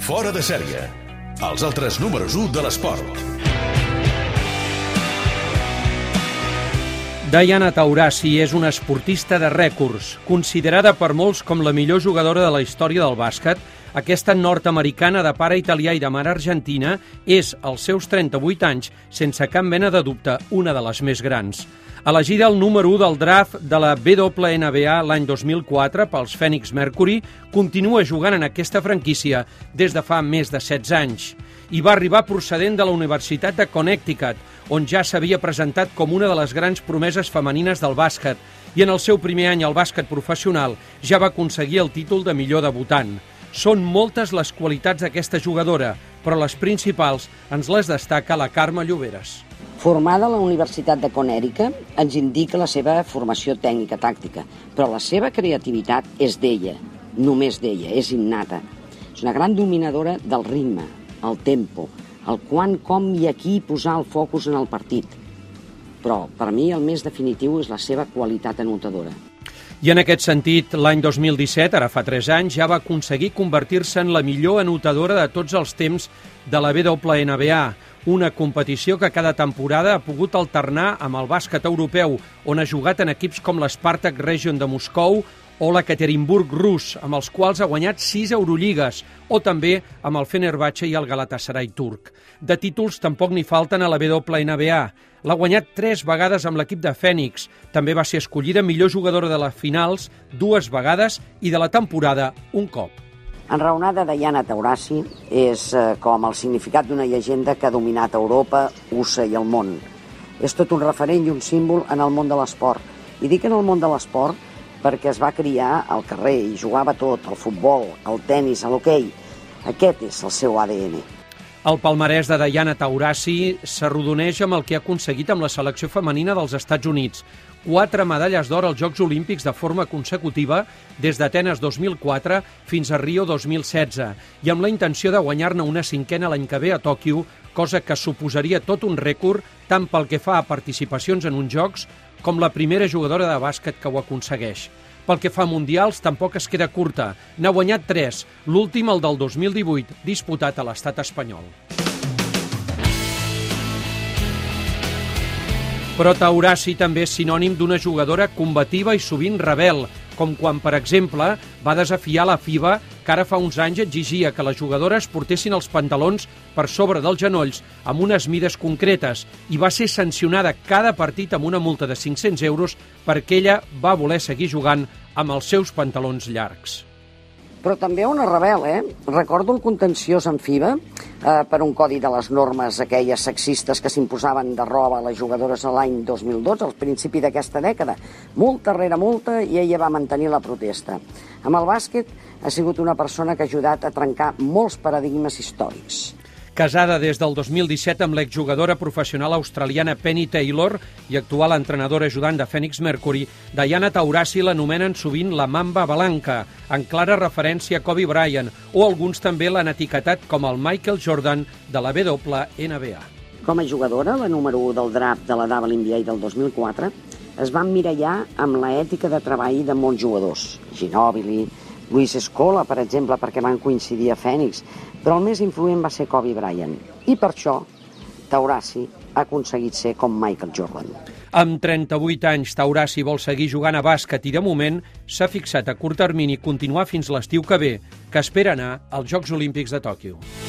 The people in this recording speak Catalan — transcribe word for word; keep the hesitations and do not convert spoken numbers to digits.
Fora de sèrie. Els altres números u de l'esport. Diana Taurasi és una esportista de rècords. Considerada per molts com la millor jugadora de la història del bàsquet, aquesta nord-americana de pare italià i de mare argentina és, als seus trenta-vuit anys, sense cap mena de dubte, una de les més grans. Elegida el número u del draft de la W N B A l'any dos mil quatre pels Phoenix Mercury, continua jugant en aquesta franquícia des de fa més de setze anys. I va arribar procedent de la Universitat de Connecticut, on ja s'havia presentat com una de les grans promeses femenines del bàsquet, i en el seu primer any al bàsquet professional ja va aconseguir el títol de millor debutant. Són moltes les qualitats d'aquesta jugadora, però les principals ens les destaca la Carme Lloberes. Formada a la Universitat de Connecticut, ens indica la seva formació tècnica tàctica, però la seva creativitat és d'ella, només d'ella, és innata. És una gran dominadora del ritme, el tempo, el quan, com i a qui posar el focus en el partit. Però, per mi, el més definitiu és la seva qualitat anotadora. I en aquest sentit, l'any dos mil disset, ara fa tres anys, ja va aconseguir convertir-se en la millor anotadora de tots els temps de la W N B A, una competició que cada temporada ha pogut alternar amb el bàsquet europeu, on ha jugat en equips com l'Spartak Region de Moscou o l'Ekaterinburg rus, amb els quals ha guanyat sis Eurolligues, o també amb el Fenerbahçe i el Galatasaray turc. De títols tampoc n'hi falten a la W N B A. L'ha guanyat tres vegades amb l'equip de Phoenix. També va ser escollida millor jugadora de les finals dues vegades i de la temporada un cop. Enraonada Diana Taurasi és eh, com el significat d'una llegenda que ha dominat Europa, U S A i el món. És tot un referent i un símbol en el món de l'esport. I dic en el món de l'esport perquè es va criar al carrer i jugava tot, el futbol, el tennis, l'hoquei. Aquest és el seu A D N. El palmarès de Diana Taurasi s'arrodoneix amb el que ha aconseguit amb la selecció femenina dels Estats Units. Quatre medalles d'or als Jocs Olímpics de forma consecutiva des d'Atenes dos mil quatre fins a Rio dos mil setze i amb la intenció de guanyar-ne una cinquena l'any que ve a Tòquio, cosa que suposaria tot un rècord tant pel que fa a participacions en uns Jocs com la primera jugadora de bàsquet que ho aconsegueix. Pel que fa a mundials, tampoc es queda curta. N'ha guanyat tres, l'últim el del dos mil divuit, disputat a l'estat espanyol. Però Taurasi també és sinònim d'una jugadora combativa i sovint rebel, com quan, per exemple, va desafiar la FIBA, que ara fa uns anys exigia que les jugadores portessin els pantalons per sobre dels genolls amb unes mides concretes i va ser sancionada cada partit amb una multa de cinc-cents euros perquè ella va voler seguir jugant amb els seus pantalons llargs. Però també una rebel, eh? Recordo el contenciós en FIBA eh, per un codi de les normes aquelles sexistes que s'imposaven de roba a les jugadores l'any dos mil dotze, al principi d'aquesta dècada. Multa rere multa i ella va mantenir la protesta. Amb el bàsquet ha sigut una persona que ha ajudat a trencar molts paradigmes històrics. Casada des del dos mil disset amb l'exjugadora professional australiana Penny Taylor i actual entrenadora ajudant de Phoenix Mercury, Diana Taurasi l'anomenen sovint la Mamba Blanca, en clara referència a Kobe Bryant, o alguns també l'han etiquetat com el Michael Jordan de la W N B A. Com a jugadora, la número u del draft de la W N B A del dos mil quatre, es va emmirallar amb l'ètica de treball de molts jugadors. Ginóbili, Luis Scola, per exemple, perquè van coincidir a Phoenix, però el més influent va ser Kobe Bryant. I per això, Taurasi ha aconseguit ser com Michael Jordan. Amb trenta-vuit anys, Taurasi vol seguir jugant a bàsquet i, de moment, s'ha fixat a curt termini continuar fins l'estiu que ve, que espera anar als Jocs Olímpics de Tòquio.